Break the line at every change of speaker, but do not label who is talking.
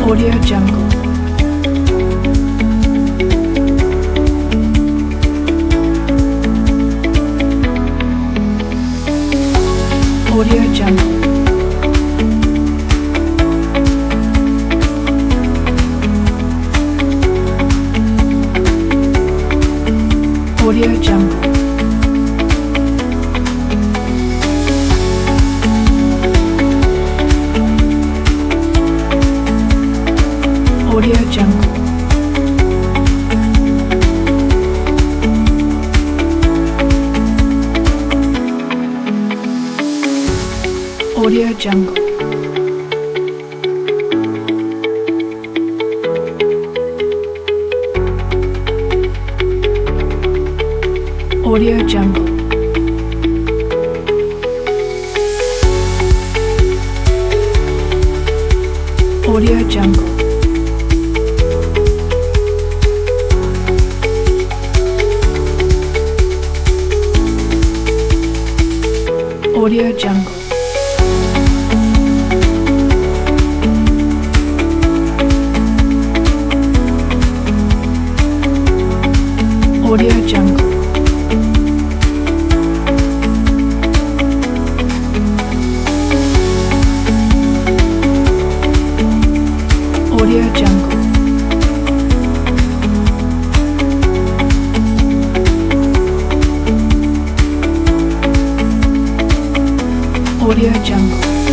Audio Jungle. Audio Jungle. Audio Jungle. Audio Jungle. Audio Jungle. Audio Jungle. Audio Jungle. Audio Jungle. Audio Jungle. Audio Jungle. Audio Jungle.